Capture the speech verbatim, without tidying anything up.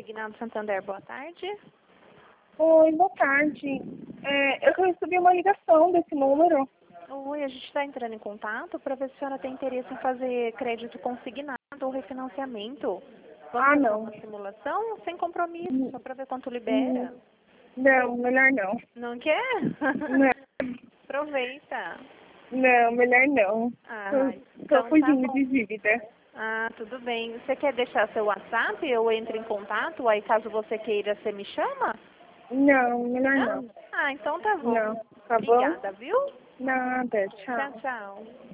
Consignado Santander, boa tarde. Oi, boa tarde. É, eu recebi uma ligação desse número. Oi, a gente está entrando em contato para ver se a senhora tem interesse em fazer crédito consignado ou refinanciamento. Vamos Ah, fazer não. uma simulação sem compromisso, Hum, só para ver quanto libera. hum, Não, melhor não. Não quer? Não, Aproveita. não, melhor não. Ah, Tô, tô então tá fugindo bom. de dívida. Ah, tudo bem. Você quer deixar seu WhatsApp? Eu entro em contato, aí caso você queira, você me chama? Não, melhor Não? não. Ah, então tá bom. Não, tá bom? Obrigada, viu? Nada, Tchau, tchau. tchau.